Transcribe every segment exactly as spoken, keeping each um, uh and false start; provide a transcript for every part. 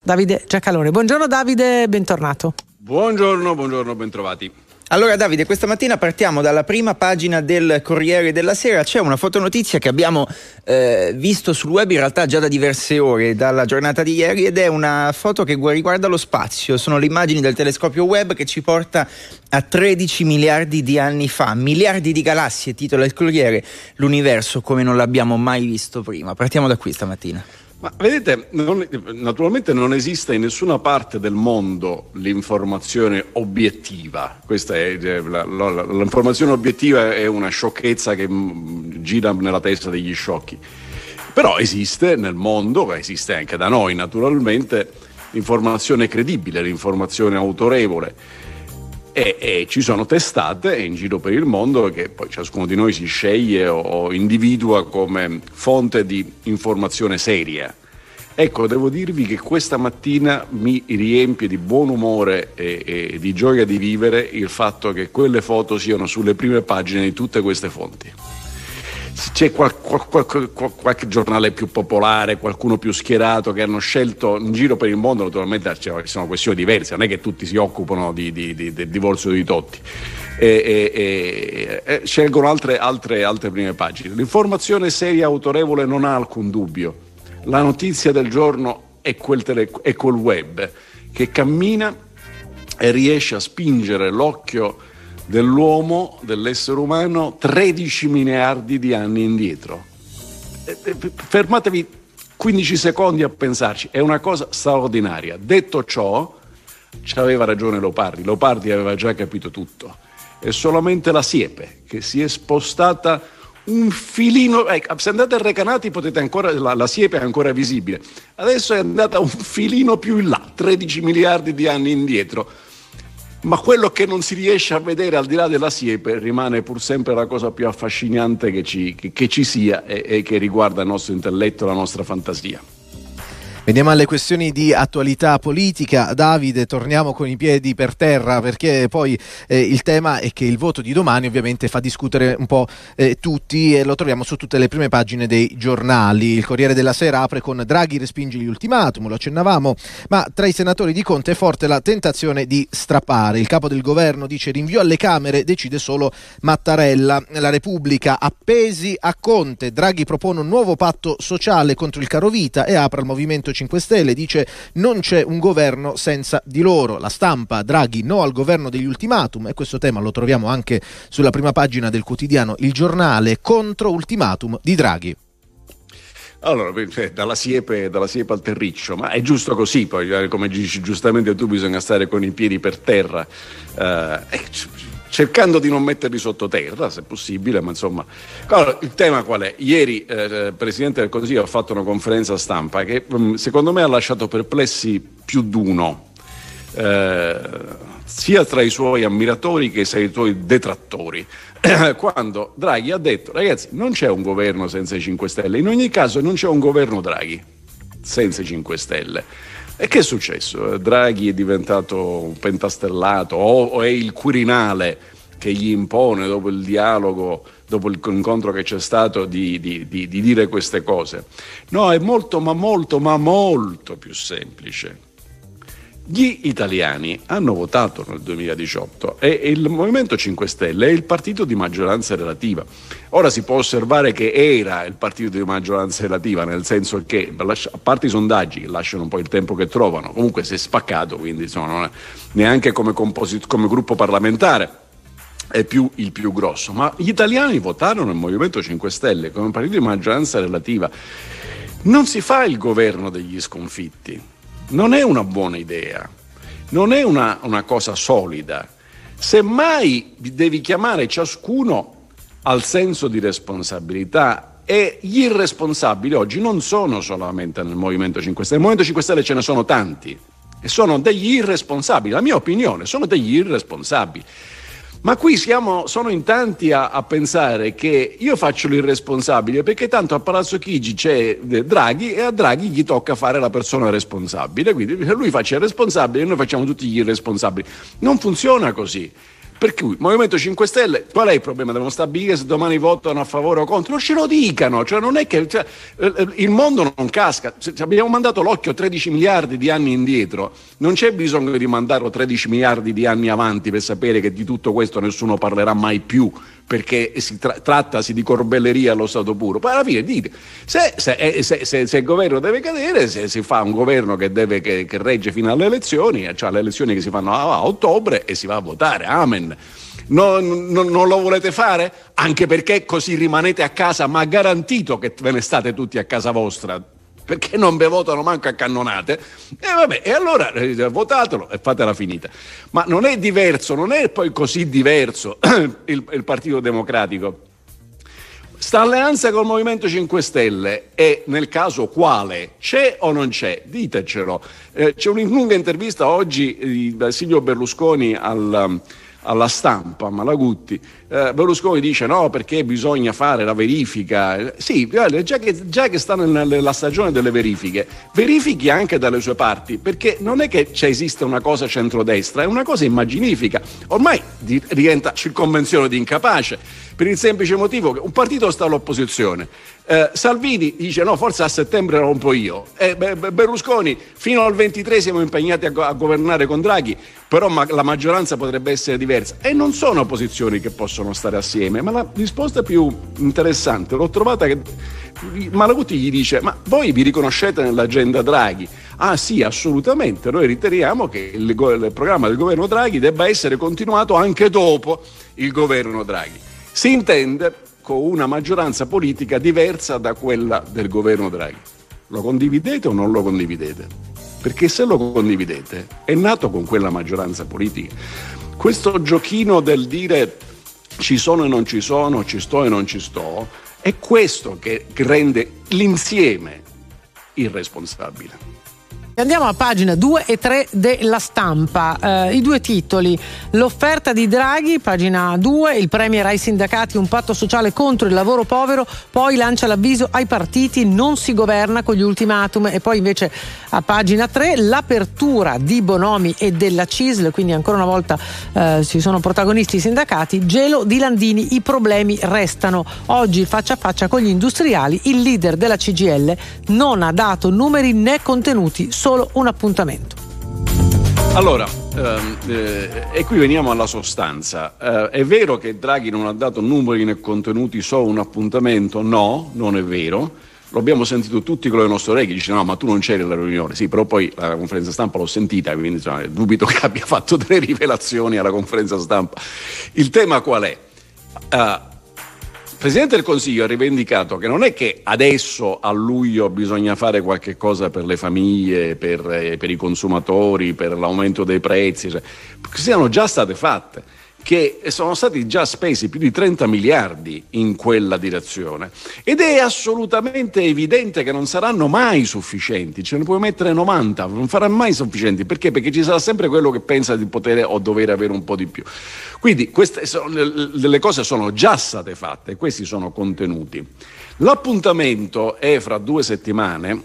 Davide Giacalone. Buongiorno Davide, bentornato. Buongiorno, buongiorno, bentrovati. Allora Davide, questa mattina partiamo dalla prima pagina del Corriere della Sera. C'è una fotonotizia che abbiamo eh, visto sul web in realtà già da diverse ore, dalla giornata di ieri, ed è una foto che riguarda lo spazio. Sono le immagini del telescopio Webb che ci porta a tredici miliardi di anni fa. Miliardi di galassie, titola il Corriere, l'universo come non l'abbiamo mai visto prima. Partiamo da qui stamattina. Ma vedete, non, naturalmente non esiste in nessuna parte del mondo l'informazione obiettiva. Questa è la, la, l'informazione obiettiva è una sciocchezza che mh, gira nella testa degli sciocchi. Però esiste nel mondo, esiste anche da noi naturalmente, l'informazione credibile, l'informazione autorevole. E, e ci sono testate in giro per il mondo che poi ciascuno di noi si sceglie o, o individua come fonte di informazione seria. Ecco, devo dirvi che questa mattina mi riempie di buon umore e, e di gioia di vivere il fatto che quelle foto siano sulle prime pagine di tutte queste fonti. C'è qual, qual, qual, qual, qualche giornale più popolare, qualcuno più schierato che hanno scelto in giro per il mondo, naturalmente ci sono questioni diverse, non è che tutti si occupano di, di, di, del divorzio di Totti, e, e, e, e scelgono altre, altre, altre prime pagine. L'informazione seria e autorevole non ha alcun dubbio, la notizia del giorno è quel, tele, è quel web che cammina e riesce a spingere l'occhio dell'uomo, dell'essere umano, tredici miliardi di anni indietro. Fermatevi quindici secondi a pensarci, è una cosa straordinaria. Detto ciò, ci aveva ragione Leopardi, Leopardi aveva già capito tutto. È solamente la siepe che si è spostata un filino, eh, se andate a Recanati potete ancora, la, la siepe è ancora visibile, adesso è andata un filino più in là, tredici miliardi di anni indietro. Ma quello che non si riesce a vedere al di là della siepe rimane pur sempre la cosa più affascinante che ci, che, che ci sia e, e che riguarda il nostro intelletto, la nostra fantasia. Veniamo alle questioni di attualità politica. Davide, torniamo con i piedi per terra, perché poi eh, il tema è che il voto di domani ovviamente fa discutere un po' eh, tutti, e lo troviamo su tutte le prime pagine dei giornali. Il Corriere della Sera apre con Draghi respinge gli ultimatum, lo accennavamo, ma tra i senatori di Conte è forte la tentazione di strappare. Il capo del governo dice rinvio alle Camere, decide solo Mattarella. La Repubblica appesi a Conte, Draghi propone un nuovo patto sociale contro il carovita e apre al Movimento cinque Stelle, dice non c'è un governo senza di loro. La Stampa, Draghi no al governo degli ultimatum, e questo tema lo troviamo anche sulla prima pagina del quotidiano Il Giornale, contro ultimatum di Draghi. Allora, dalla siepe, dalla siepe al terriccio, ma è giusto così, poi come dici giustamente tu bisogna stare con i piedi per terra, eh, cercando di non metterli sottoterra se possibile, ma insomma. Allora, il tema qual è? Ieri eh, il Presidente del Consiglio ha fatto una conferenza stampa che mh, secondo me ha lasciato perplessi più d'uno, eh, sia tra i suoi ammiratori che tra i suoi detrattori, quando Draghi ha detto ragazzi non c'è un governo senza i cinque Stelle, in ogni caso non c'è un governo Draghi senza i cinque Stelle. E che è successo? Draghi è diventato un pentastellato o, o è il Quirinale che gli impone dopo il dialogo, dopo l'incontro che c'è stato di, di, di, di dire queste cose? No, è molto ma molto ma molto più semplice. Gli italiani hanno votato nel duemiladiciotto e il Movimento cinque Stelle è il partito di maggioranza relativa. Ora si può osservare che era il partito di maggioranza relativa, nel senso che, a parte i sondaggi che lasciano un po' il tempo che trovano, comunque si è spaccato, quindi insomma, non è, neanche come, composit- come gruppo parlamentare è più il più grosso. Ma gli italiani votarono il Movimento cinque Stelle come partito di maggioranza relativa. Non si fa il governo degli sconfitti. Non è una buona idea, non è una, una cosa solida. Semmai devi chiamare ciascuno al senso di responsabilità, e gli irresponsabili oggi non sono solamente nel Movimento cinque Stelle. Nel Movimento cinque Stelle ce ne sono tanti e sono degli irresponsabili, la mia opinione, sono degli irresponsabili. Ma qui siamo, sono in tanti a, a pensare che io faccio l'irresponsabile perché tanto a Palazzo Chigi c'è Draghi e a Draghi gli tocca fare la persona responsabile, quindi lui faccia il responsabile e noi facciamo tutti gli irresponsabili. Non funziona così, Per cui il Movimento cinque Stelle, qual è il problema? Devono stabilire se domani votano a favore o contro? Non ce lo dicano, cioè non è che cioè, il mondo non casca. Abbiamo mandato l'occhio tredici miliardi di anni indietro, non c'è bisogno di mandarlo tredici miliardi di anni avanti per sapere che di tutto questo nessuno parlerà mai più, perché si tra- trattasi di corbelleria allo stato puro. Poi alla fine dite, se, se, se, se, se il governo deve cadere, se si fa un governo che, deve, che, che regge fino alle elezioni, cioè le elezioni che si fanno a, a ottobre, e si va a votare, amen. Non, non, non lo volete fare? Anche perché così rimanete a casa, ma garantito che ve ne state tutti a casa vostra, perché non ve votano manco a cannonate, e vabbè, e allora eh, votatelo e fatela finita. Ma non è diverso, non è poi così diverso il, il Partito Democratico. Sta alleanza col Movimento cinque Stelle è, nel caso, quale? C'è o non c'è? Ditecelo. Eh, c'è una lunga intervista oggi eh, da Silvio Berlusconi al... alla Stampa, Malagutti. eh, Berlusconi dice no, perché bisogna fare la verifica. Sì, già che, già che sta nella stagione delle verifiche, verifichi anche dalle sue parti, perché non è che c'è esiste una cosa centrodestra, è una cosa immaginifica. Ormai di, rientra circonvenzione di incapace, per il semplice motivo che un partito sta all'opposizione. Eh, Salvini dice no, forse a settembre rompo io, e eh, Berlusconi fino al ventitré siamo impegnati a, go- a governare con Draghi, però ma- la maggioranza potrebbe essere diversa, e non sono posizioni che possono stare assieme. Ma la risposta più interessante l'ho trovata che Malagutti gli dice ma voi vi riconoscete nell'agenda Draghi? Ah sì, assolutamente, noi riteniamo che il, go- il programma del governo Draghi debba essere continuato anche dopo il governo Draghi. Si intende con una maggioranza politica diversa da quella del governo Draghi. Lo condividete o non lo condividete? Perché se lo condividete, è nato con quella maggioranza politica. Questo giochino del dire ci sono e non ci sono, ci sto e non ci sto, è questo che rende l'insieme irresponsabile. Andiamo a pagina due e tre della Stampa, eh, i due titoli: l'offerta di Draghi, pagina due, il premier ai sindacati, un patto sociale contro il lavoro povero, poi lancia l'avviso ai partiti, non si governa con gli ultimatum, e poi invece a pagina tre l'apertura di Bonomi e della C I S L, quindi ancora una volta eh, ci sono protagonisti i sindacati, gelo di Landini, i problemi restano. Oggi faccia a faccia con gli industriali, il leader della C G I L non ha dato numeri né contenuti, solo un appuntamento. Allora, ehm, eh, e qui veniamo alla sostanza. Eh, è vero che Draghi non ha dato numeri né contenuti, solo un appuntamento? No, non è vero. Lo abbiamo sentito tutti con le nostre orecchie, dice no, ma tu non c'eri alla riunione. Sì, però poi la conferenza stampa l'ho sentita, quindi insomma, dubito che abbia fatto delle rivelazioni alla conferenza stampa. Il tema qual è? Uh, Il Presidente del Consiglio ha rivendicato che non è che adesso a luglio bisogna fare qualche cosa per le famiglie, per, eh, per i consumatori, per l'aumento dei prezzi, cioè, perché siano già state fatte, che sono stati già spesi più di trenta miliardi in quella direzione, ed è assolutamente evidente che non saranno mai sufficienti. Ce ne puoi mettere novanta, non saranno mai sufficienti. Perché? Perché ci sarà sempre quello che pensa di poter o dover avere un po' di più. Quindi queste sono, le cose sono già state fatte, questi sono contenuti. L'appuntamento è fra due settimane.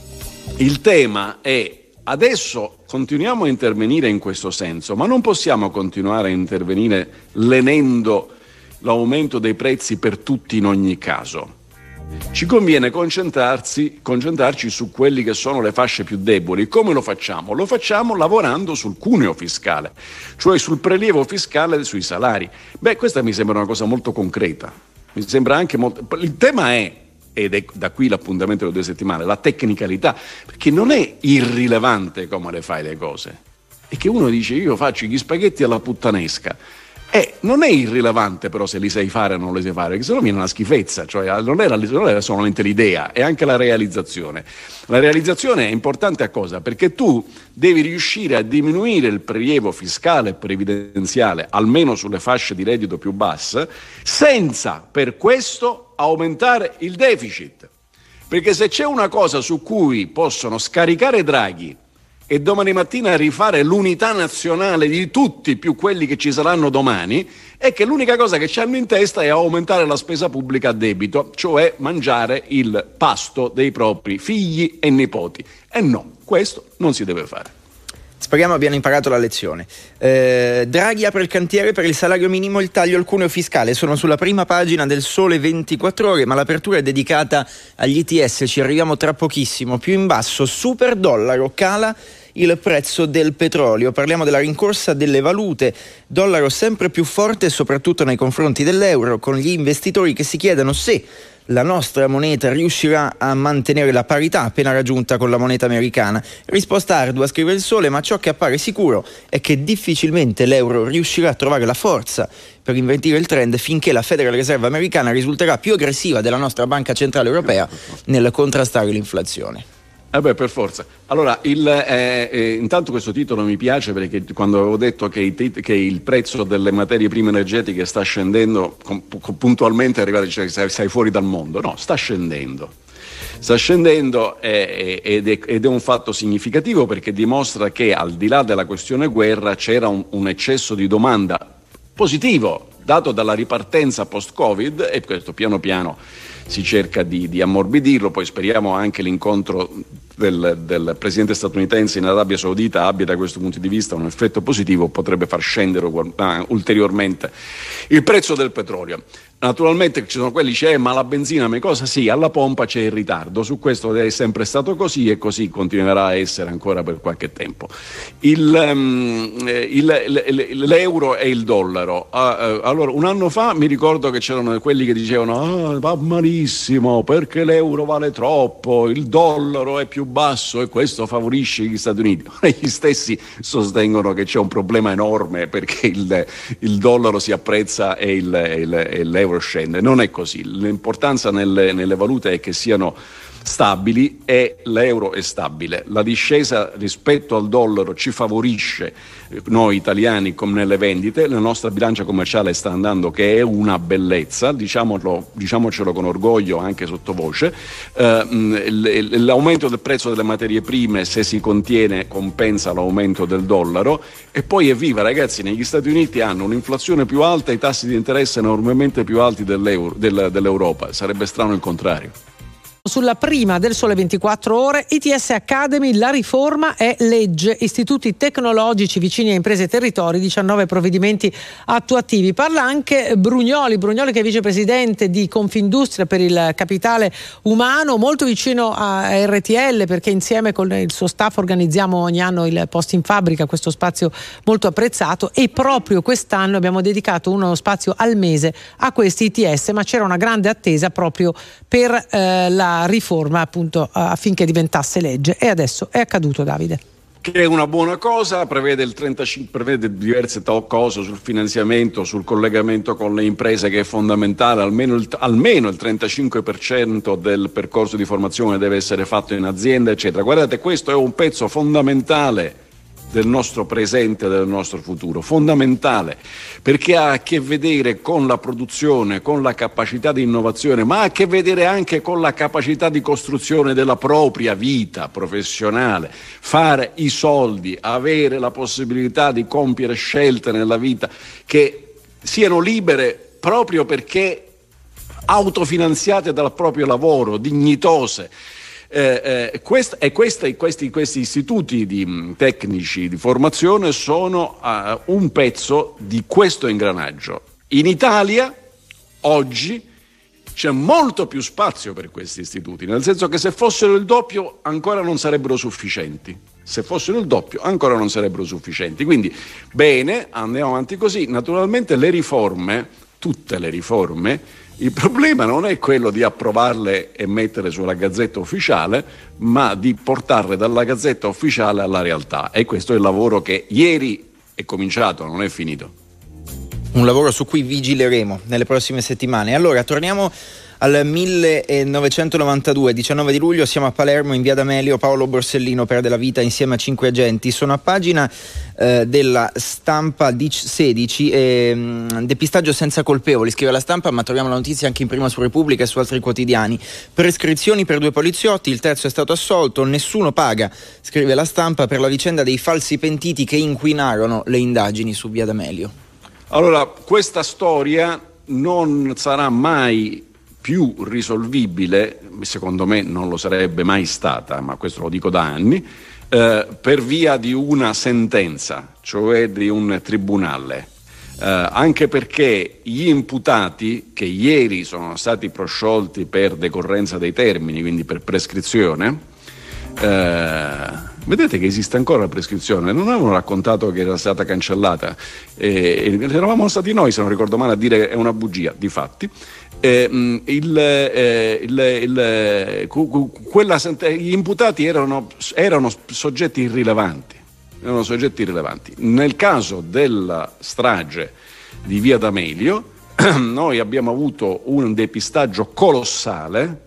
Il tema è: adesso continuiamo a intervenire in questo senso, ma non possiamo continuare a intervenire lenendo l'aumento dei prezzi per tutti in ogni caso. Ci conviene concentrarsi, concentrarci su quelli che sono le fasce più deboli. Come lo facciamo? Lo facciamo lavorando sul cuneo fiscale, cioè sul prelievo fiscale sui salari. Beh, questa mi sembra una cosa molto concreta. Mi sembra anche molto... Il tema è, ed è da qui l'appuntamento delle due settimane, la tecnicalità, perché non è irrilevante come le fai le cose. È che uno dice io faccio gli spaghetti alla puttanesca, e non è irrilevante però se li sai fare o non li sai fare, perché sennò viene una schifezza, cioè non era, non era solamente l'idea, è anche la realizzazione. La realizzazione è importante a cosa? Perché tu devi riuscire a diminuire il prelievo fiscale e previdenziale, almeno sulle fasce di reddito più basse, senza per questo aumentare il deficit. Perché se c'è una cosa su cui possono scaricare Draghi e domani mattina rifare l'unità nazionale di tutti più quelli che ci saranno domani, è che l'unica cosa che ci hanno in testa è aumentare la spesa pubblica a debito, cioè mangiare il pasto dei propri figli e nipoti. E no, questo non si deve fare. Speriamo abbiano imparato la lezione. Eh, Draghi apre il cantiere per il salario minimo e il taglio al cuneo fiscale. Sono sulla prima pagina del Sole ventiquattro Ore, ma l'apertura è dedicata agli I T S. Ci arriviamo tra pochissimo. Più in basso, super dollaro, cala il prezzo del petrolio. Parliamo della rincorsa delle valute, dollaro sempre più forte soprattutto nei confronti dell'euro, con gli investitori che si chiedono se la nostra moneta riuscirà a mantenere la parità appena raggiunta con la moneta americana. Risposta ardua, scrive il Sole, ma ciò che appare sicuro è che difficilmente l'euro riuscirà a trovare la forza per invertire il trend finché la Federal Reserve americana risulterà più aggressiva della nostra Banca Centrale Europea nel contrastare l'inflazione. Eh beh, per forza. Allora, il, eh, eh, intanto questo titolo mi piace perché quando avevo detto che, i tit- che il prezzo delle materie prime energetiche sta scendendo com- puntualmente, arrivare cioè, sei, sei fuori dal mondo. No, sta scendendo. Sta scendendo eh, ed, è, ed è un fatto significativo perché dimostra che al di là della questione guerra c'era un, un eccesso di domanda positivo dato dalla ripartenza post-Covid e questo piano piano si cerca di, di ammorbidirlo, poi speriamo anche l'incontro del, del presidente statunitense in Arabia Saudita abbia da questo punto di vista un effetto positivo, potrebbe far scendere uh, ulteriormente il prezzo del petrolio. Naturalmente ci sono quelli che dicono, eh, ma la benzina ma cosa? Sì, alla pompa c'è il ritardo, su questo è sempre stato così e così continuerà a essere ancora per qualche tempo. Il, um, il, il, l'euro e il dollaro. Uh, uh, allora, un anno fa mi ricordo che c'erano quelli che dicevano ah, va malissimo perché l'euro vale troppo, il dollaro è più basso e questo favorisce gli Stati Uniti. E gli stessi sostengono che c'è un problema enorme perché il, il dollaro si apprezza e, il, il, e l'euro scende. Non è così. L'importanza nelle, nelle valute è che siano stabili e l'euro è stabile. La discesa rispetto al dollaro ci favorisce noi italiani come nelle vendite, la nostra bilancia commerciale sta andando che è una bellezza, diciamolo, diciamocelo con orgoglio anche sottovoce. Eh, l'aumento del prezzo delle materie prime, se si contiene, compensa l'aumento del dollaro e poi evviva ragazzi, negli Stati Uniti hanno un'inflazione più alta e i tassi di interesse enormemente più alti dell'euro, del, dell'Europa, sarebbe strano il contrario. Sulla prima del Sole ventiquattro Ore, I T S Academy, la riforma è legge, istituti tecnologici vicini a imprese e territori, diciannove provvedimenti attuativi. Parla anche Brugnoli, Brugnoli che è vicepresidente di Confindustria per il capitale umano, molto vicino a R T L perché insieme con il suo staff organizziamo ogni anno il Post in Fabbrica, questo spazio molto apprezzato e proprio quest'anno abbiamo dedicato uno spazio al mese a questi I T S, ma c'era una grande attesa proprio per eh, la riforma appunto affinché diventasse legge e adesso è accaduto, Davide. Che è una buona cosa, prevede il trentacinque, prevede diverse cose sul finanziamento, sul collegamento con le imprese che è fondamentale, almeno il, almeno il trentacinque per cento del percorso di formazione deve essere fatto in azienda eccetera. Guardate, questo è un pezzo fondamentale del nostro presente e del nostro futuro, fondamentale, perché ha a che vedere con la produzione, con la capacità di innovazione, ma ha a che vedere anche con la capacità di costruzione della propria vita professionale, fare i soldi, avere la possibilità di compiere scelte nella vita che siano libere proprio perché autofinanziate dal proprio lavoro, dignitose. Eh, eh, quest, e questi, questi, questi istituti di, tecnici di formazione sono uh, un pezzo di questo ingranaggio. In Italia oggi c'è molto più spazio per questi istituti, nel senso che se fossero il doppio ancora non sarebbero sufficienti. Se fossero il doppio ancora non sarebbero sufficienti. Quindi bene, andiamo avanti così. Naturalmente le riforme, tutte le riforme, il problema non è quello di approvarle e mettere sulla Gazzetta Ufficiale, ma di portarle dalla Gazzetta Ufficiale alla realtà. E questo è il lavoro che ieri è cominciato, non è finito. Un lavoro su cui vigileremo nelle prossime settimane. Allora, torniamo al millenovecentonovantadue, diciannove di luglio, siamo a Palermo in via D'Amelio. Paolo Borsellino perde la vita insieme a cinque agenti. Sono a pagina eh, della Stampa D sedici, eh, depistaggio senza colpevoli, scrive la Stampa, ma troviamo la notizia anche in prima su Repubblica e su altri quotidiani. Prescrizioni per due poliziotti, il terzo è stato assolto, nessuno paga, scrive la Stampa, per la vicenda dei falsi pentiti che inquinarono le indagini su via D'Amelio. Allora, questa storia non sarà mai più risolvibile, secondo me non lo sarebbe mai stata, ma questo lo dico da anni, eh, per via di una sentenza, cioè di un tribunale. Eh, anche perché gli imputati che ieri sono stati prosciolti per decorrenza dei termini, quindi per prescrizione, eh, vedete che esiste ancora la prescrizione, non avevano raccontato che era stata cancellata, eh, eravamo stati noi, se non ricordo male, a dire è una bugia, difatti. Eh, il, eh, il, il, quella, gli imputati erano, erano soggetti irrilevanti. erano soggetti rilevanti. Nel caso della strage di Via D'Amelio noi abbiamo avuto un depistaggio colossale,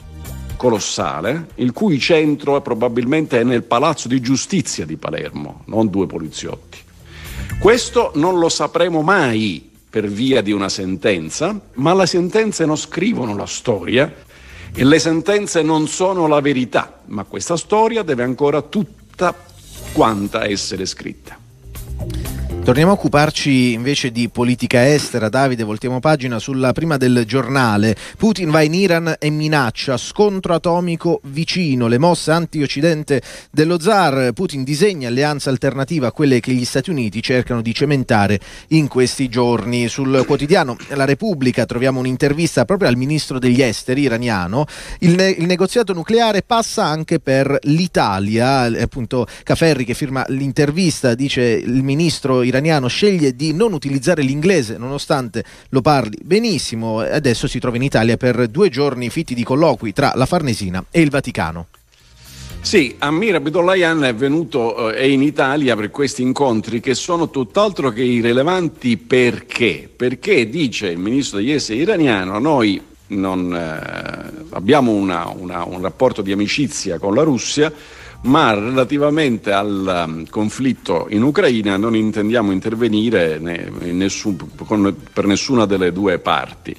colossale, il cui centro è probabilmente nel Palazzo di Giustizia di Palermo, non due poliziotti. Questo non lo sapremo mai per via di una sentenza, ma le sentenze non scrivono la storia e le sentenze non sono la verità, ma questa storia deve ancora tutta quanta essere scritta. Torniamo a occuparci invece di politica estera. Davide, voltiamo pagina sulla prima del Giornale. Putin va in Iran e minaccia scontro atomico vicino. Le mosse anti-occidente dello zar. Putin disegna alleanza alternativa a quelle che gli Stati Uniti cercano di cementare in questi giorni. Sul quotidiano La Repubblica troviamo un'intervista proprio al ministro degli esteri iraniano. Il, ne- il negoziato nucleare passa anche per l'Italia. Appunto Caferri, che firma l'intervista, dice: il ministro iraniano iraniano sceglie di non utilizzare l'inglese nonostante lo parli benissimo. Adesso si trova in Italia per due giorni fitti di colloqui tra la Farnesina e il Vaticano. Sì, Amir Abdollahian è venuto eh, in Italia per questi incontri che sono tutt'altro che irrilevanti. Perché? Perché, dice il ministro degli esteri iraniano, noi non eh, abbiamo una, una, un rapporto di amicizia con la Russia, ma relativamente al um, conflitto in Ucraina non intendiamo intervenire ne, in nessun, con, per nessuna delle due parti.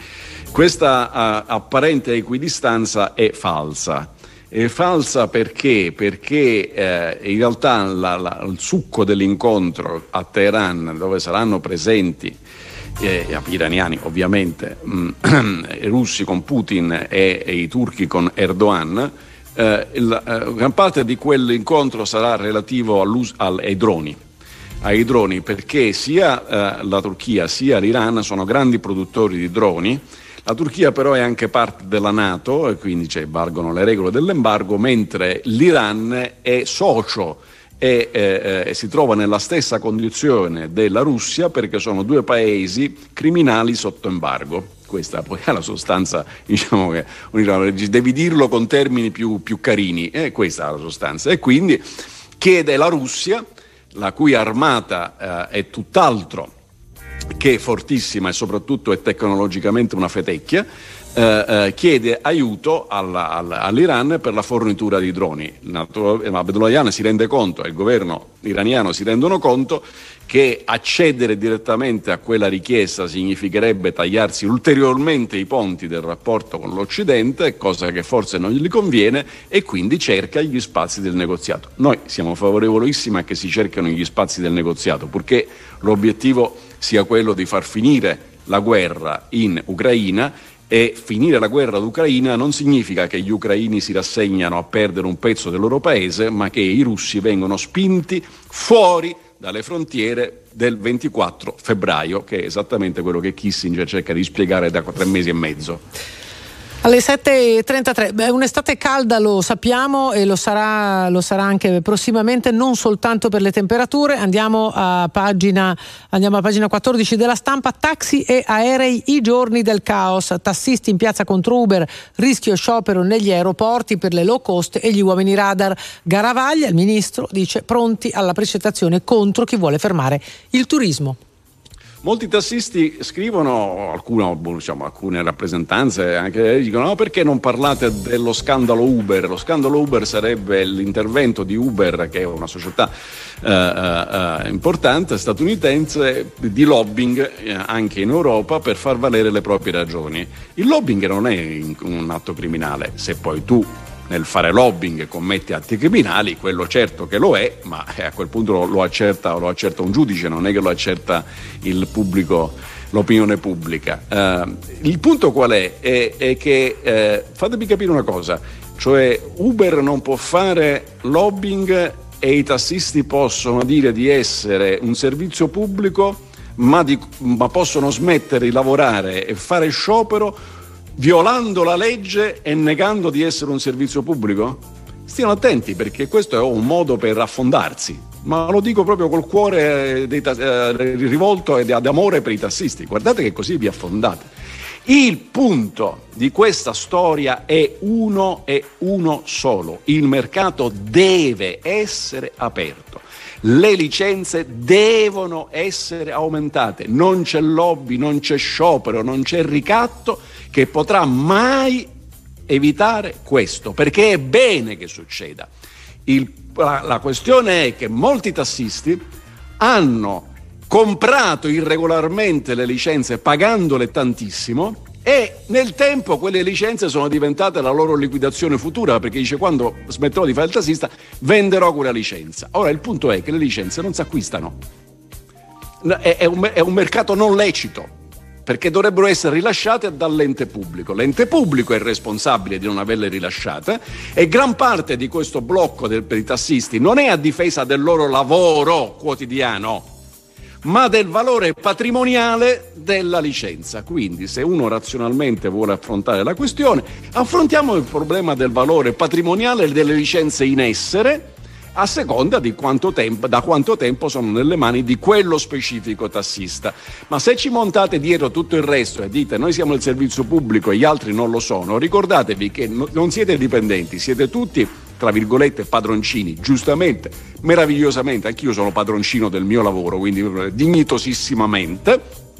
Questa uh, apparente equidistanza è falsa. È falsa perché? Perché eh, in realtà la, la, il succo dell'incontro a Teheran, dove saranno presenti eh, gli iraniani ovviamente, mh, i russi con Putin e, e i turchi con Erdogan, Eh, il, eh, gran parte di quell'incontro sarà relativo al, ai droni, ai droni perché sia eh, la Turchia sia l'Iran sono grandi produttori di droni. La Turchia però è anche parte della NATO e quindi cioè, valgono le regole dell'embargo, mentre l'Iran è socio e eh, eh, si trova nella stessa condizione della Russia perché sono due paesi criminali sotto embargo. Questa poi è la sostanza, diciamo che devi dirlo con termini più, più carini, e eh, questa è la sostanza. E quindi chiede la Russia, la cui armata eh, è tutt'altro che fortissima e soprattutto è tecnologicamente una fetecchia, eh, eh, chiede aiuto alla, alla, all'Iran per la fornitura di droni. Abdollahian si rende conto, e il governo iraniano si rendono conto, che accedere direttamente a quella richiesta significherebbe tagliarsi ulteriormente i ponti del rapporto con l'Occidente, cosa che forse non gli conviene, e quindi cerca gli spazi del negoziato. Noi siamo favorevolissimi a che si cercano gli spazi del negoziato, purché l'obiettivo sia quello di far finire la guerra in Ucraina. E finire la guerra d'Ucraina non significa che gli ucraini si rassegnano a perdere un pezzo del loro paese, ma che i russi vengono spinti fuori dalle frontiere del ventiquattro febbraio, che è esattamente quello che Kissinger cerca di spiegare da tre mesi e mezzo. Alle sette e trentatré, beh, un'estate calda lo sappiamo e lo sarà, lo sarà anche prossimamente, non soltanto per le temperature. Andiamo a pagina, andiamo a pagina quattordici della Stampa. Taxi e aerei, i giorni del caos. Tassisti in piazza contro Uber, rischio sciopero negli aeroporti per le low cost e gli uomini radar. Garavaglia, il ministro, dice pronti alla precettazione contro chi vuole fermare il turismo. Molti tassisti scrivono, alcune, diciamo, alcune rappresentanze anche dicono: no, perché non parlate dello scandalo Uber? Lo scandalo Uber sarebbe l'intervento di Uber, che è una società eh, eh, importante statunitense, di lobbying eh, anche in Europa per far valere le proprie ragioni. Il lobbying non è un atto criminale, se poi tu nel fare lobbying commetti atti criminali, quello certo che lo è, ma a quel punto lo, lo accerta lo accerta un giudice, non è che lo accerta il pubblico, l'opinione pubblica. Uh, il punto qual è? È, è che eh, fatemi capire una cosa, cioè Uber non può fare lobbying e i tassisti possono dire di essere un servizio pubblico, ma, di, ma possono smettere di lavorare e fare sciopero violando la legge e negando di essere un servizio pubblico? Stiano attenti, perché questo è un modo per affondarsi, ma lo dico proprio col cuore dei, eh, rivolto e ad amore per i tassisti. Guardate che così vi affondate. Il punto di questa storia è uno e uno solo: il mercato deve essere aperto, le licenze devono essere aumentate, non c'è lobby, non c'è sciopero, non c'è ricatto che potrà mai evitare questo, perché è bene che succeda. Il, la, la questione è che molti tassisti hanno comprato irregolarmente le licenze pagandole tantissimo, e nel tempo quelle licenze sono diventate la loro liquidazione futura, perché dice: quando smetterò di fare il tassista venderò quella licenza. Ora il punto è che le licenze non si acquistano, è, è, un, è un mercato non lecito, perché dovrebbero essere rilasciate dall'ente pubblico. L'ente pubblico è responsabile di non averle rilasciate, e gran parte di questo blocco del, per i tassisti non è a difesa del loro lavoro quotidiano, ma del valore patrimoniale della licenza. Quindi, se uno razionalmente vuole affrontare la questione, affrontiamo il problema del valore patrimoniale delle licenze in essere, a seconda di quanto tempo, da quanto tempo sono nelle mani di quello specifico tassista. Ma se ci montate dietro tutto il resto e dite: noi siamo il servizio pubblico e gli altri non lo sono, ricordatevi che no, non siete dipendenti, siete tutti, tra virgolette, padroncini, giustamente, meravigliosamente. Anch'io sono padroncino del mio lavoro, quindi dignitosissimamente.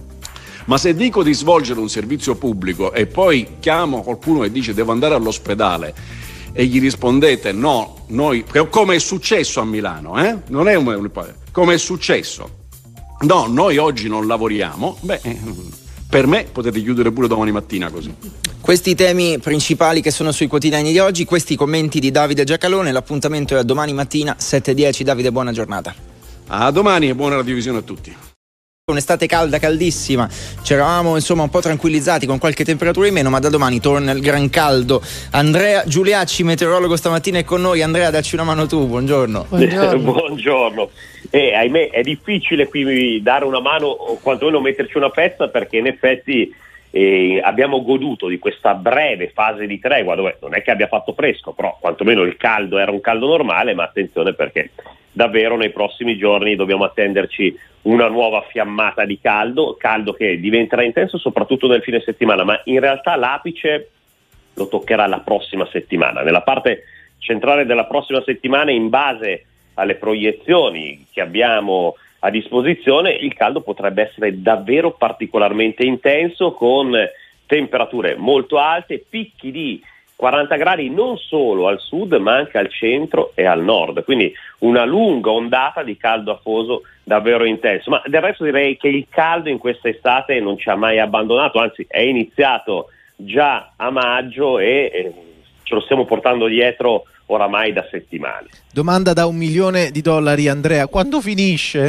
Ma se dico di svolgere un servizio pubblico e poi chiamo qualcuno e dice: devo andare all'ospedale, e gli rispondete: no, noi, come è successo a Milano, eh? Non è un, come è successo, no, noi oggi non lavoriamo, beh, per me potete chiudere pure domani mattina così. Questi temi principali che sono sui quotidiani di oggi, questi commenti di Davide Giacalone. L'appuntamento è a domani mattina sette e dieci. Davide, buona giornata. A domani e buona radiovisione a tutti. Un'estate calda, caldissima, ci eravamo insomma un po' tranquillizzati con qualche temperatura in meno, ma da domani torna il gran caldo. Andrea Giuliacci, meteorologo, stamattina è con noi. Andrea, dacci una mano tu, buongiorno. Buongiorno. Buongiorno. Eh, ahimè è difficile qui dare una mano o quantomeno metterci una pezza, perché in effetti eh, abbiamo goduto di questa breve fase di tregua, dove non è che abbia fatto fresco, però quantomeno il caldo era un caldo normale. Ma attenzione, perché davvero nei prossimi giorni dobbiamo attenderci una nuova fiammata di caldo, caldo che diventerà intenso soprattutto nel fine settimana, ma in realtà l'apice lo toccherà la prossima settimana. Nella parte centrale della prossima settimana, in base alle proiezioni che abbiamo a disposizione, il caldo potrebbe essere davvero particolarmente intenso, con temperature molto alte, picchi di quaranta gradi non solo al sud ma anche al centro e al nord, quindi una lunga ondata di caldo afoso davvero intenso. Ma del resto direi che il caldo in questa estate non ci ha mai abbandonato, anzi è iniziato già a maggio e eh, ce lo stiamo portando dietro oramai da settimane. Domanda da un milione di dollari, Andrea: quando finisce?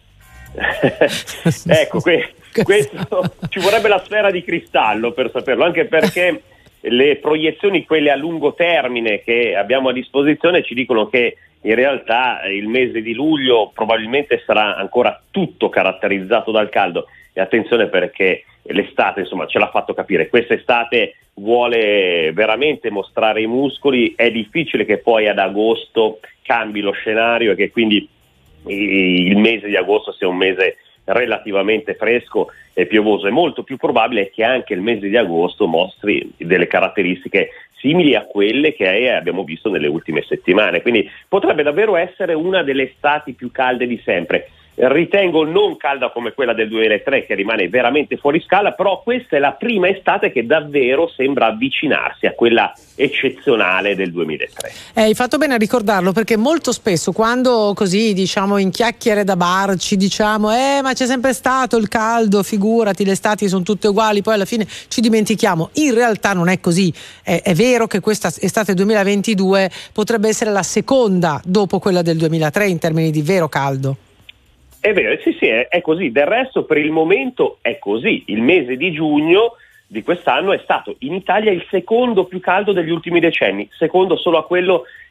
Ecco, que- questo ci vorrebbe la sfera di cristallo per saperlo, anche perché le proiezioni, quelle a lungo termine che abbiamo a disposizione, ci dicono che in realtà il mese di luglio probabilmente sarà ancora tutto caratterizzato dal caldo. E attenzione, perché l'estate, insomma, ce l'ha fatto capire. Quest'estate vuole veramente mostrare i muscoli. È difficile che poi ad agosto cambi lo scenario e che quindi il mese di agosto sia un mese relativamente fresco e piovoso. È molto più probabile che anche il mese di agosto mostri delle caratteristiche simili a quelle che abbiamo visto nelle ultime settimane, quindi potrebbe davvero essere una delle estati più calde di sempre. Ritengo non calda come quella del duemilatré, che rimane veramente fuori scala, però questa è la prima estate che davvero sembra avvicinarsi a quella eccezionale del duemilatré. Eh, hai fatto bene a ricordarlo, perché molto spesso quando così diciamo in chiacchiere da bar ci diciamo eh ma c'è sempre stato il caldo, figurati, le estati sono tutte uguali, poi alla fine ci dimentichiamo. In realtà non è così. È, è vero che questa estate duemilaventidue potrebbe essere la seconda dopo quella del duemilatré in termini di vero caldo. È vero, sì sì, è, è così. Del resto per il momento è così. Il mese di giugno di quest'anno è stato in Italia il secondo più caldo degli ultimi decenni, secondo solo a quello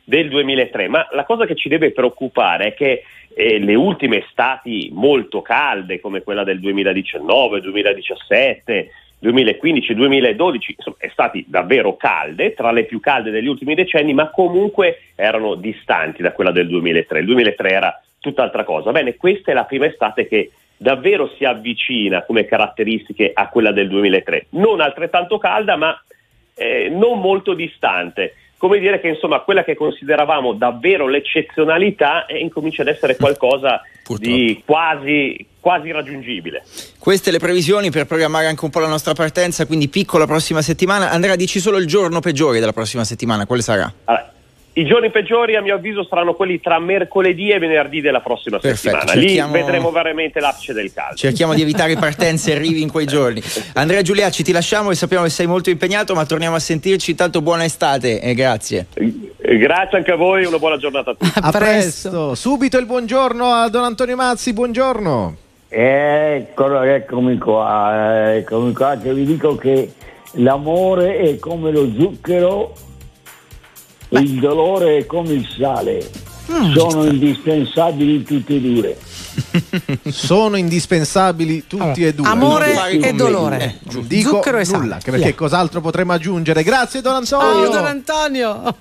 del duemilatré, ma la cosa che ci deve preoccupare è che eh, le ultime estati molto calde, come quella del duemiladiciannove, duemiladiciassette, duemilaquindici, duemiladodici, insomma, estati davvero calde, tra le più calde degli ultimi decenni, ma comunque erano distanti da quella del duemilatré. Il duemilatré era tutt'altra cosa. Bene, questa è la prima estate che davvero si avvicina come caratteristiche a quella del duemilatré, non altrettanto calda, ma eh, non molto distante. Come dire che insomma quella che consideravamo davvero l'eccezionalità eh, incomincia ad essere qualcosa Purtroppo. di quasi, quasi raggiungibile. Queste le previsioni per programmare anche un po' la nostra partenza, quindi piccola prossima settimana. Andrea, dici solo il giorno peggiore della prossima settimana, quale sarà? Allora, i giorni peggiori a mio avviso saranno quelli tra mercoledì e venerdì della prossima Perfetto, settimana. cerchiamo... Lì vedremo veramente l'apice del caldo. Cerchiamo di evitare partenze e arrivi in quei giorni. Andrea Giuliacci, ti lasciamo e sappiamo che sei molto impegnato, ma torniamo a sentirci. Intanto buona estate e grazie. Grazie anche a voi, una buona giornata a tutti. A presto. Subito il buongiorno a Don Antonio Mazzi, buongiorno. Eccolo, eccomi qua, eccomi qua che vi dico che l'amore è come lo zucchero, Beh. il dolore è come il sale, mm, sono indispensabili tutti e due. Sono indispensabili tutti allora, e due. Amore e dolore. Eh, dico zucchero e sale. Nulla, anche perché yeah. cos'altro potremmo aggiungere? Grazie Don Antonio. Oh, Don Antonio.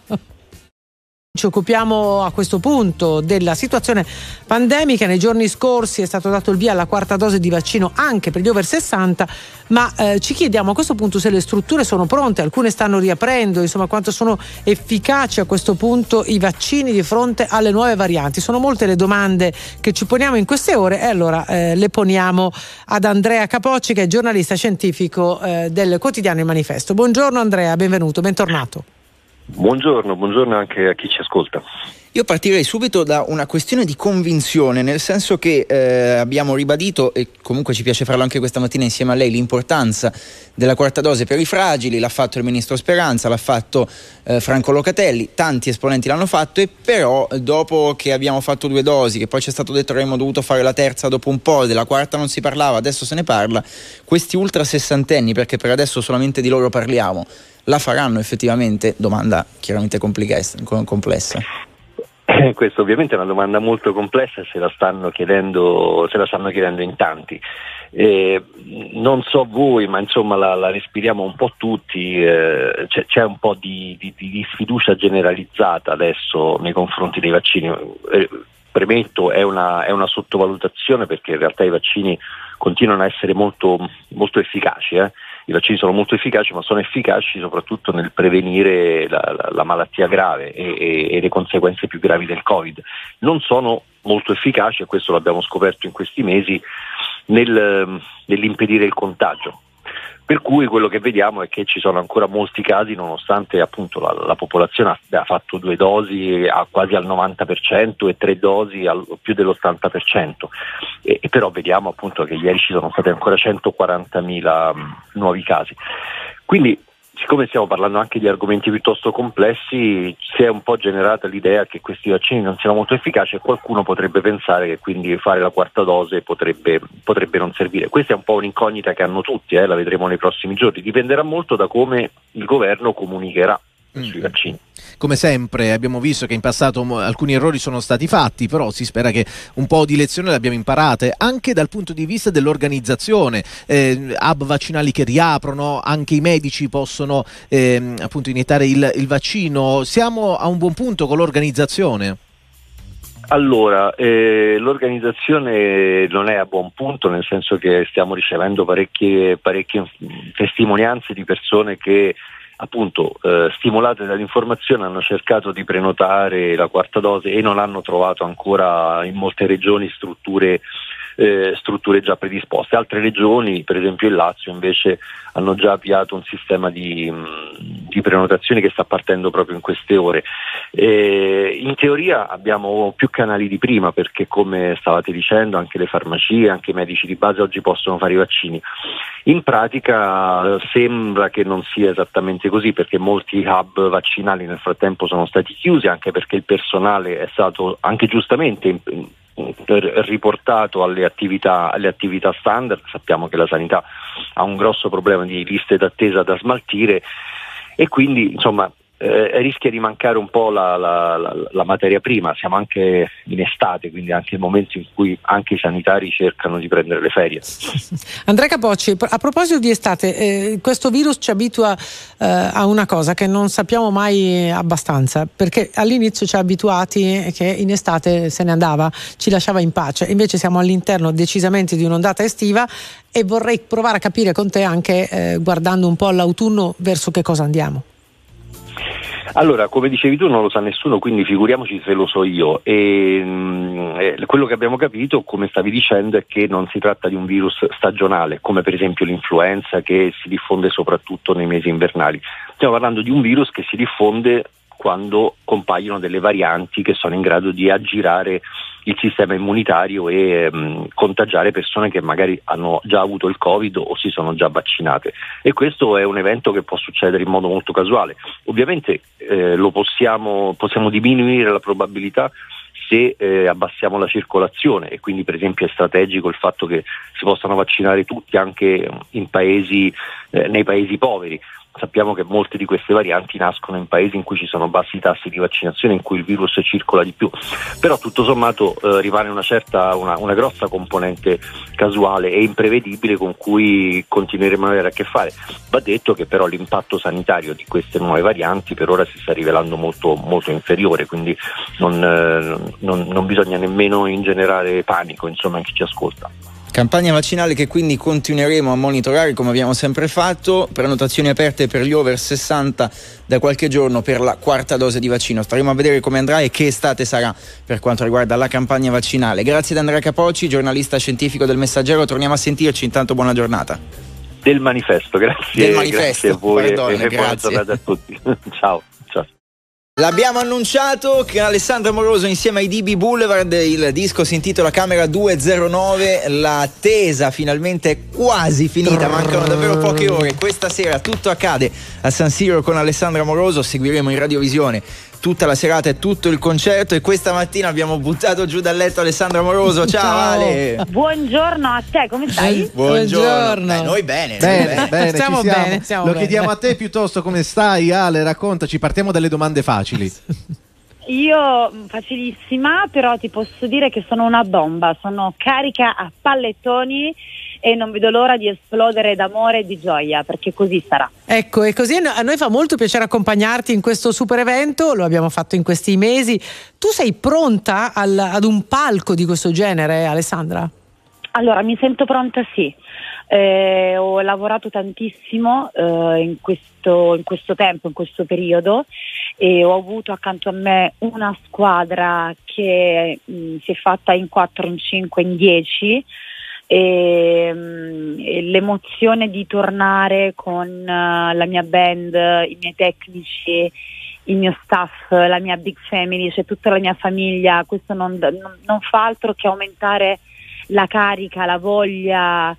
Ci occupiamo a questo punto della situazione pandemica. Nei giorni scorsi è stato dato il via alla quarta dose di vaccino anche per gli over sessanta, ma eh, ci chiediamo a questo punto se le strutture sono pronte, alcune stanno riaprendo, insomma quanto sono efficaci a questo punto i vaccini di fronte alle nuove varianti. Sono molte le domande che ci poniamo in queste ore e allora eh, le poniamo ad Andrea Capocci, che è giornalista scientifico eh, del quotidiano Il Manifesto. Buongiorno Andrea, benvenuto, bentornato. Buongiorno, buongiorno anche a chi ci ascolta. Io partirei subito da una questione di convinzione, nel senso che eh, abbiamo ribadito, e comunque ci piace farlo anche questa mattina insieme a lei, l'importanza della quarta dose per i fragili. L'ha fatto il ministro Speranza, l'ha fatto eh, Franco Locatelli, tanti esponenti l'hanno fatto, e però dopo che abbiamo fatto due dosi, che poi ci è stato detto che avremmo dovuto fare la terza dopo un po', della quarta non si parlava, adesso se ne parla, questi ultra sessantenni, perché per adesso solamente di loro parliamo, la faranno effettivamente? Domanda chiaramente complessa. Eh, questa ovviamente è una domanda molto complessa, se la stanno chiedendo, se la stanno chiedendo in tanti. Eh, non so voi, ma insomma la, la respiriamo un po' tutti, eh, c'è, c'è un po' di, di, di sfiducia generalizzata adesso nei confronti dei vaccini. Eh, premetto, è una, è una sottovalutazione, perché in realtà i vaccini continuano a essere molto, molto efficaci, eh. I vaccini sono molto efficaci, ma sono efficaci soprattutto nel prevenire la, la, la malattia grave e, e, e le conseguenze più gravi del Covid. Non sono molto efficaci, e questo l'abbiamo scoperto in questi mesi, nel, nell'impedire il contagio. Per cui quello che vediamo è che ci sono ancora molti casi, nonostante appunto la, la popolazione ha, ha fatto due dosi a quasi al novanta per cento e tre dosi al più dell'ottanta per cento. E, e però vediamo appunto che ieri ci sono stati ancora centoquarantamila um, nuovi casi. Quindi, siccome stiamo parlando anche di argomenti piuttosto complessi, si è un po' generata l'idea che questi vaccini non siano molto efficaci, e qualcuno potrebbe pensare che quindi fare la quarta dose potrebbe, potrebbe non servire. Questa è un po' un'incognita che hanno tutti, eh, la vedremo nei prossimi giorni. Dipenderà molto da come il governo comunicherà mm. sui vaccini. Come sempre abbiamo visto che in passato alcuni errori sono stati fatti, però si spera che un po' di lezioni le abbiamo imparate anche dal punto di vista dell'organizzazione. eh, hub vaccinali che riaprono, anche i medici possono eh, appunto iniettare il, il vaccino. Siamo a un buon punto con l'organizzazione? Allora, eh, l'organizzazione non è a buon punto, nel senso che stiamo ricevendo parecchie, parecchie testimonianze di persone che appunto eh, stimolate dall'informazione hanno cercato di prenotare la quarta dose e non hanno trovato ancora in molte regioni strutture eh, strutture già predisposte. Altre regioni, per esempio il Lazio, invece hanno già avviato un sistema di, di prenotazioni che sta partendo proprio in queste ore. Eh, in teoria abbiamo più canali di prima, perché come stavate dicendo anche le farmacie, anche i medici di base oggi possono fare i vaccini. In pratica sembra che non sia esattamente così, perché molti hub vaccinali nel frattempo sono stati chiusi, anche perché il personale è stato anche giustamente riportato alle attività, alle attività standard. Sappiamo che la sanità ha un grosso problema di liste d'attesa da smaltire, e quindi insomma eh, rischia di mancare un po' la, la, la, la materia prima. Siamo anche in estate, quindi anche il momento in cui anche i sanitari cercano di prendere le ferie. Andrea Capocci, a proposito di estate, eh, questo virus ci abitua eh, a una cosa che non sappiamo mai abbastanza, perché all'inizio ci ha abituati che in estate se ne andava, ci lasciava in pace, invece siamo all'interno decisamente di un'ondata estiva e vorrei provare a capire con te anche eh, guardando un po' all'autunno verso che cosa andiamo. Allora, come dicevi tu, non lo sa nessuno, quindi figuriamoci se lo so io. E, mh, quello che abbiamo capito, come stavi dicendo, è che non si tratta di un virus stagionale, come per esempio l'influenza, che si diffonde soprattutto nei mesi invernali. Stiamo parlando di un virus che si diffonde quando compaiono delle varianti che sono in grado di aggirare il sistema immunitario e mh, contagiare persone che magari hanno già avuto il Covid o si sono già vaccinate, e questo è un evento che può succedere in modo molto casuale. Ovviamente eh, lo possiamo, possiamo diminuire la probabilità se eh, abbassiamo la circolazione, e quindi per esempio è strategico il fatto che si possano vaccinare tutti anche in paesi, eh, nei paesi poveri. Sappiamo che molte di queste varianti nascono in paesi in cui ci sono bassi tassi di vaccinazione, in cui il virus circola di più, però tutto sommato eh, rimane una certa, una, una grossa componente casuale e imprevedibile con cui continueremo ad avere a che fare. Va detto che però l'impatto sanitario di queste nuove varianti per ora si sta rivelando molto, molto inferiore, quindi non, eh, non, non bisogna nemmeno ingenerare panico, insomma, in chi ci ascolta. Campagna vaccinale che quindi continueremo a monitorare come abbiamo sempre fatto, prenotazioni aperte per gli over sessanta da qualche giorno per la quarta dose di vaccino. Staremo a vedere come andrà e che estate sarà per quanto riguarda la campagna vaccinale. Grazie ad Andrea Capocci, giornalista scientifico del Messaggero, torniamo a sentirci, intanto buona giornata. Del manifesto, grazie, Del manifesto, grazie a voi pardon, e, e buona grazie. giornata a tutti. Ciao. Ciao. L'abbiamo annunciato che Alessandro Amoroso insieme ai D B Boulevard, il disco si intitola Camera duecentonove, l'attesa finalmente è quasi finita, mancano davvero poche ore. Questa sera tutto accade a San Siro con Alessandro Amoroso, seguiremo in radiovisione tutta la serata e tutto il concerto, e questa mattina abbiamo buttato giù dal letto Alessandro Amoroso. Ciao, Ciao. Ale. Buongiorno a te, come stai? Buongiorno. Buongiorno. Beh, noi bene, Bene, noi bene. bene, Stiamo ci siamo. bene, stiamo Lo bene. chiediamo a te piuttosto, come stai, Ale? Raccontaci, partiamo dalle domande facili. Io facilissima, però ti posso dire che sono una bomba, sono carica a pallettoni e non vedo l'ora di esplodere d'amore e di gioia, perché così sarà. Ecco, e così a noi fa molto piacere accompagnarti in questo super evento, lo abbiamo fatto in questi mesi. Tu sei pronta al, ad un palco di questo genere, Alessandra? Allora, mi sento pronta, sì. Eh, ho lavorato tantissimo eh, in questo, in questo tempo, in questo periodo, e ho avuto accanto a me una squadra che mh, si è fatta in quattro, in cinque, in dieci. E, mh, e l'emozione di tornare con uh, la mia band, i miei tecnici, il mio staff, la mia big family, cioè tutta la mia famiglia, questo non, non, non fa altro che aumentare la carica, la voglia.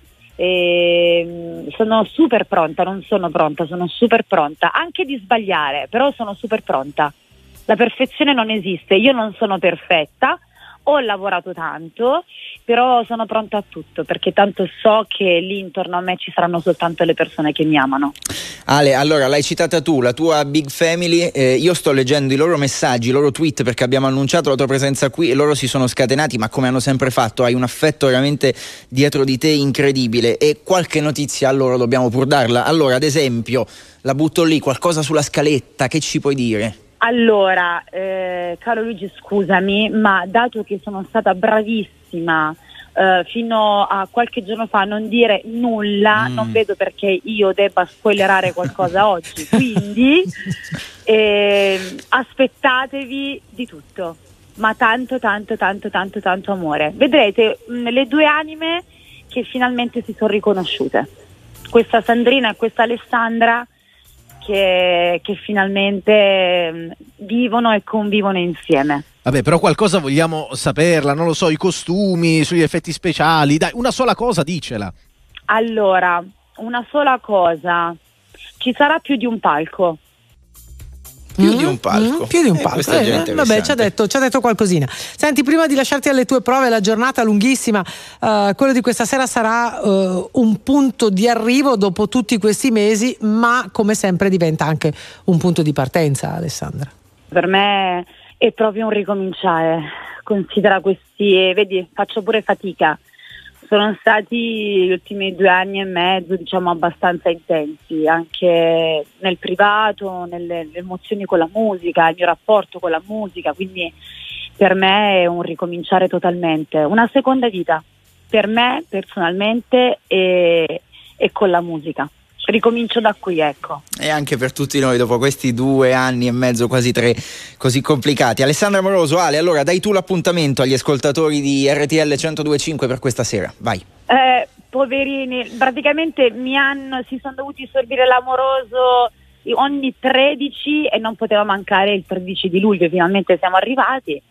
E sono super pronta, non sono pronta, sono super pronta anche di sbagliare, però sono super pronta. La perfezione non esiste, io non sono perfetta, ho lavorato tanto, però sono pronta a tutto, perché tanto so che lì intorno a me ci saranno soltanto le persone che mi amano. Ale, allora l'hai citata tu, la tua big family, eh, io sto leggendo i loro messaggi, i loro tweet, perché abbiamo annunciato la tua presenza qui e loro si sono scatenati, ma come hanno sempre fatto, hai un affetto veramente dietro di te incredibile, e qualche notizia a loro dobbiamo pur darla. Allora, ad esempio, la butto lì, qualcosa sulla scaletta, che ci puoi dire? Allora, eh, caro Luigi, scusami, ma dato che sono stata bravissima Uh, fino a qualche giorno fa a non dire nulla, mm. non vedo perché io debba spoilerare qualcosa oggi, quindi eh, aspettatevi di tutto, ma tanto tanto tanto tanto tanto amore. Vedrete mh, le due anime che finalmente si sono riconosciute, questa Sandrina e questa Alessandra, che, che finalmente mh, vivono e convivono insieme. Vabbè, però qualcosa vogliamo saperla, non lo so, i costumi, sugli effetti speciali, dai, una sola cosa dicela. Allora, una sola cosa, ci sarà più di un palco. Più mm, di un palco. Mm, più di un eh, palco. Questo è già Eh, interessante. vabbè, ci ha detto, ci ha detto qualcosina. Senti, prima di lasciarti alle tue prove, la giornata lunghissima, uh, quello di questa sera sarà uh, un punto di arrivo dopo tutti questi mesi, ma come sempre diventa anche un punto di partenza, Alessandra. Per me è proprio un ricominciare. Considera questi, vedi, faccio pure fatica. Sono stati gli ultimi due anni e mezzo, diciamo, abbastanza intensi, anche nel privato, nelle, nelle emozioni con la musica, il mio rapporto con la musica, quindi per me è un ricominciare totalmente, una seconda vita, per me personalmente e, e con la musica. Ricomincio da qui, ecco. E anche per tutti noi dopo questi due anni e mezzo, quasi tre, così complicati. Alessandra Moroso, Ale, allora dai tu l'appuntamento agli ascoltatori di R T L centodue e cinque per questa sera, vai. Eh, poverini, praticamente mi hanno, si sono dovuti sorbire l'amoroso ogni tredici e non poteva mancare il tredici di luglio, finalmente siamo arrivati,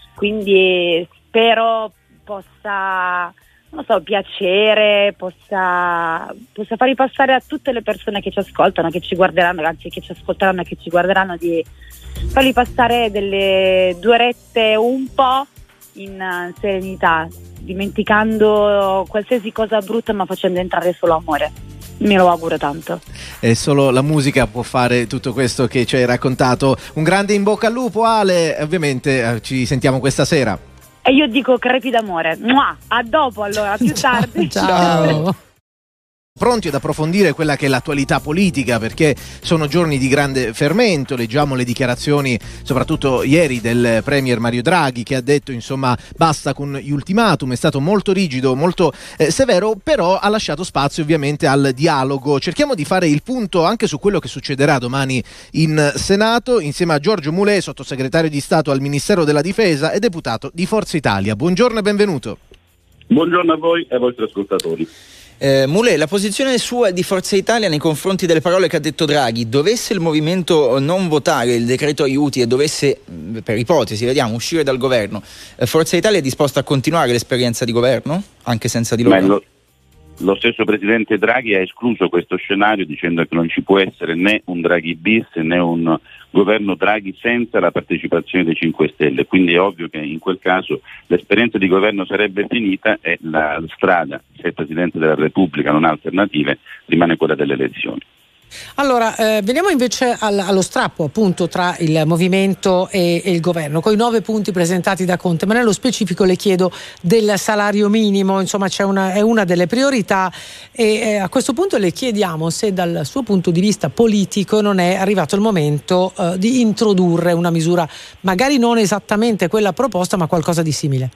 quindi spero possa... non so, piacere, possa, possa far ripassare a tutte le persone che ci ascoltano, che ci guarderanno, anzi che ci ascolteranno e che ci guarderanno, di fargli passare delle due orette un po' in uh, serenità, dimenticando qualsiasi cosa brutta ma facendo entrare solo amore. Me lo auguro tanto. E solo la musica può fare tutto questo che ci hai raccontato. Un grande in bocca al lupo, Ale, ovviamente eh, ci sentiamo questa sera. E io dico crepi d'amore. Mua! A dopo allora, a più tardi. Ciao. Pronti ad approfondire quella che è l'attualità politica, perché sono giorni di grande fermento. Leggiamo le dichiarazioni soprattutto ieri del premier Mario Draghi, che ha detto insomma basta con gli ultimatum, è stato molto rigido, molto eh, severo, però ha lasciato spazio ovviamente al dialogo. Cerchiamo di fare il punto anche su quello che succederà domani in Senato insieme a Giorgio Mulè, sottosegretario di Stato al Ministero della Difesa e deputato di Forza Italia. Buongiorno e benvenuto. Buongiorno a voi e ai vostri ascoltatori. Eh, Mulè, la posizione sua di Forza Italia nei confronti delle parole che ha detto Draghi: dovesse il movimento non votare il decreto aiuti e dovesse, per ipotesi, vediamo, uscire dal governo, eh, Forza Italia è disposta a continuare l'esperienza di governo anche senza di loro? Lo, lo stesso presidente Draghi ha escluso questo scenario dicendo che non ci può essere né un Draghi bis né un governo Draghi senza la partecipazione dei cinque Stelle, quindi è ovvio che in quel caso l'esperienza di governo sarebbe finita e la strada, se il Presidente della Repubblica non ha alternative, rimane quella delle elezioni. Allora, eh, veniamo invece al, allo strappo appunto tra il movimento e, e il governo, con i nove punti presentati da Conte, ma nello specifico le chiedo del salario minimo, insomma c'è una, è una delle priorità e eh, a questo punto le chiediamo se dal suo punto di vista politico non è arrivato il momento eh, di introdurre una misura, magari non esattamente quella proposta, ma qualcosa di simile.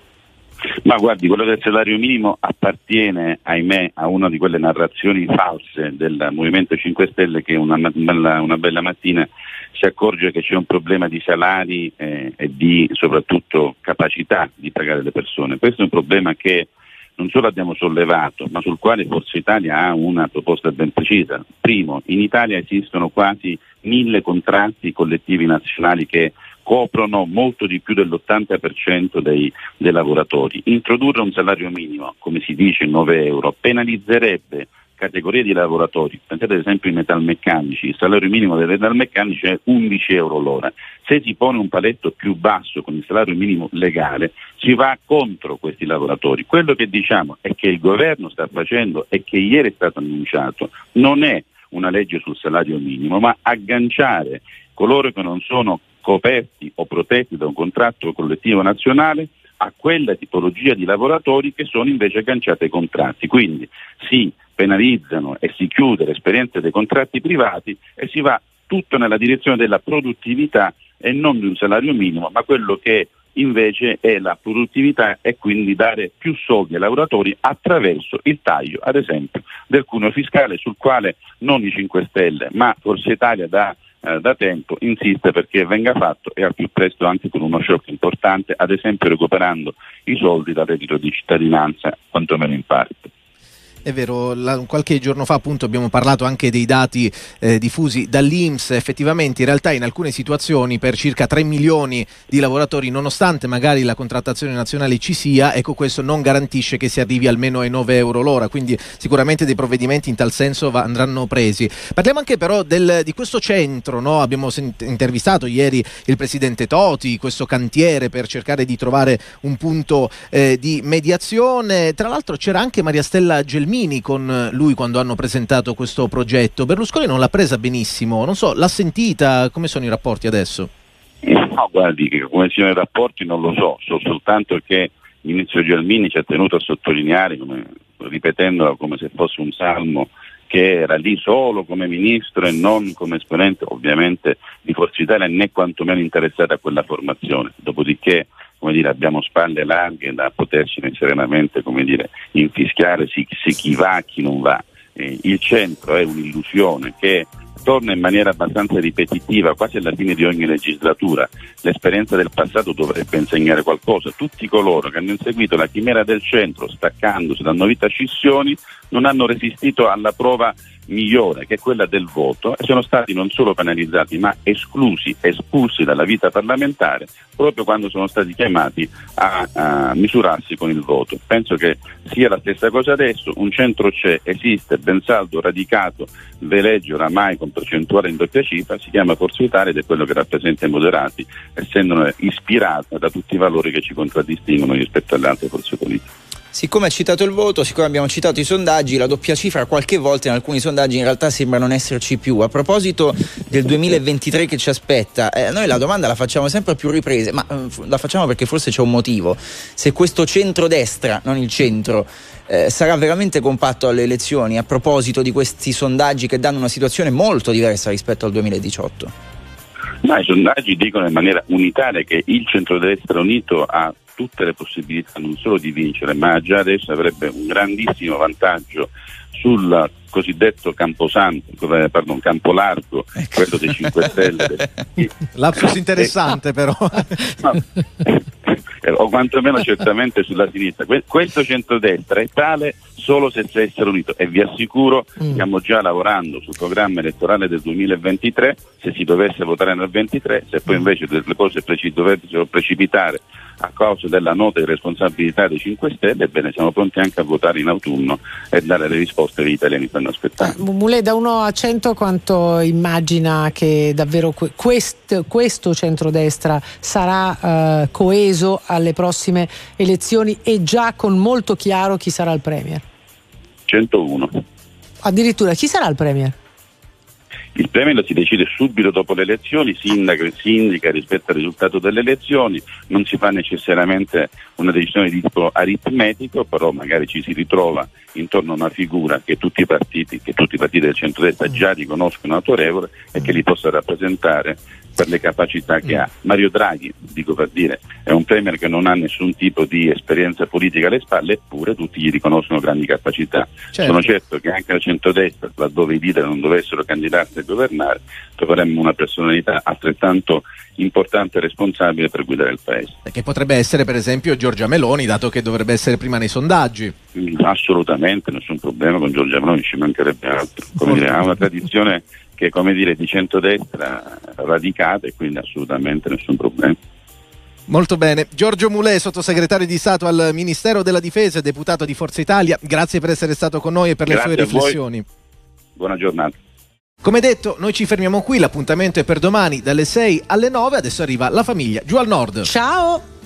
Ma guardi, quello del salario minimo appartiene, ahimè, a una di quelle narrazioni false del Movimento cinque Stelle che una bella, una bella mattina si accorge che c'è un problema di salari eh, e di soprattutto capacità di pagare le persone. Questo è un problema che non solo abbiamo sollevato, ma sul quale Forza Italia ha una proposta ben precisa. Primo, in Italia esistono quasi mille contratti collettivi nazionali che coprono molto di più dell'ottanta per cento dei, dei lavoratori. Introdurre un salario minimo, come si dice, nove euro, penalizzerebbe categorie di lavoratori. Pensate ad esempio ai metalmeccanici, il salario minimo dei metalmeccanici è undici euro l'ora. Se si pone un paletto più basso con il salario minimo legale, si va contro questi lavoratori. Quello che diciamo è che il governo sta facendo e che ieri è stato annunciato non è una legge sul salario minimo, ma agganciare coloro che non sono coperti o protetti da un contratto collettivo nazionale a quella tipologia di lavoratori che sono invece agganciati ai contratti. Quindi si penalizzano e si chiude l'esperienza dei contratti privati e si va tutto nella direzione della produttività e non di un salario minimo, ma quello che invece è la produttività e quindi dare più soldi ai lavoratori attraverso il taglio, ad esempio, del cuneo fiscale, sul quale non i cinque Stelle ma Forza Italia da Eh, da tempo insiste perché venga fatto e al più presto anche con uno shock importante, ad esempio recuperando i soldi dal reddito di cittadinanza, quantomeno in parte. È vero, la, qualche giorno fa appunto abbiamo parlato anche dei dati eh, diffusi dall'I N P S. Effettivamente in realtà in alcune situazioni per circa tre milioni di lavoratori, nonostante magari la contrattazione nazionale ci sia, ecco, questo non garantisce che si arrivi almeno ai nove euro l'ora, quindi sicuramente dei provvedimenti in tal senso va, andranno presi. Parliamo anche però del, di questo centro, no? Abbiamo sent- intervistato ieri il presidente Toti, questo cantiere per cercare di trovare un punto eh, di mediazione. Tra l'altro c'era anche Maria Stella Gelmini con lui quando hanno presentato questo progetto. Berlusconi non l'ha presa benissimo, non so, l'ha sentita? Come sono i rapporti adesso? No, guardi, come siano i rapporti non lo so, so soltanto che il ministro Gelmini ci ha tenuto a sottolineare, come, ripetendolo come se fosse un salmo, che era lì solo come ministro e non come esponente ovviamente di Forza Italia, né quantomeno interessato a quella formazione. Dopodiché, come dire, abbiamo spalle larghe da poterci serenamente, come dire, infischiare se, se chi va, chi non va. Eh, il centro è un'illusione che torna in maniera abbastanza ripetitiva, quasi alla fine di ogni legislatura. L'esperienza del passato dovrebbe insegnare qualcosa. Tutti coloro che hanno inseguito la chimera del centro, staccandosi da novità scissioni, non hanno resistito alla prova migliore, che è quella del voto, e sono stati non solo penalizzati ma esclusi, espulsi dalla vita parlamentare proprio quando sono stati chiamati a, a misurarsi con il voto. Penso che sia la stessa cosa adesso. Un centro c'è, esiste, ben saldo, radicato, veleggia oramai con percentuale in doppia cifra, si chiama Forza Italia ed è quello che rappresenta i moderati, essendo ispirata da tutti i valori che ci contraddistinguono rispetto alle altre forze politiche. Siccome ha citato il voto, siccome abbiamo citato i sondaggi, la doppia cifra qualche volta in alcuni sondaggi in realtà sembra non esserci più. A proposito del duemilaventitré che ci aspetta, eh, noi la domanda la facciamo sempre a più riprese, ma eh, la facciamo perché forse c'è un motivo. Se questo centrodestra, non il centro, eh, sarà veramente compatto alle elezioni, a proposito di questi sondaggi che danno una situazione molto diversa rispetto al duemiladiciotto? Ma i sondaggi dicono in maniera unitaria che il centrodestra unito ha tutte le possibilità non solo di vincere, ma già adesso avrebbe un grandissimo vantaggio sul cosiddetto camposanto, pardon, campo largo, quello dei cinque Stelle. Lapsus interessante però. No, o quantomeno certamente sulla sinistra. Questo centrodestra è tale solo se essere unito, e vi assicuro mm. stiamo già lavorando sul programma elettorale del duemilaventitré, se si dovesse votare nel ventitré, se poi invece le cose preci- dovessero precipitare a causa della nota irresponsabilità dei cinque Stelle, ebbene siamo pronti anche a votare in autunno e dare le risposte che gli italiani stanno aspettando. Eh, Mulè, da uno a cento quanto immagina che davvero que- quest- questo centrodestra sarà eh, coeso alle prossime elezioni e già con molto chiaro chi sarà il premier? centouno. Addirittura, chi sarà il premier? Il premio lo si decide subito dopo le elezioni, si indica, si indica rispetto al risultato delle elezioni, non si fa necessariamente una decisione di tipo aritmetico, però magari ci si ritrova intorno a una figura che tutti i partiti, che tutti i partiti del centrodestra già riconoscono autorevole e che li possa rappresentare per le capacità che ha. Mario Draghi, dico per dire, è un premier che non ha nessun tipo di esperienza politica alle spalle, eppure tutti gli riconoscono grandi capacità. Certo. Sono certo che anche al centrodestra, laddove i leader non dovessero candidarsi a governare, troveremmo una personalità altrettanto importante e responsabile per guidare il paese. Che potrebbe essere per esempio Giorgia Meloni, dato che dovrebbe essere prima nei sondaggi. Assolutamente, nessun problema con Giorgia Meloni, ci mancherebbe altro. Come dire, ha una tradizione che, come dire, di centrodestra radicata e quindi assolutamente nessun problema. Molto bene. Giorgio Mulè, sottosegretario di Stato al Ministero della Difesa e deputato di Forza Italia, grazie per essere stato con noi e per Grazie le sue riflessioni. Buona giornata. Come detto, noi ci fermiamo qui, l'appuntamento è per domani dalle sei alle nove, adesso arriva La Famiglia giù al nord. Ciao!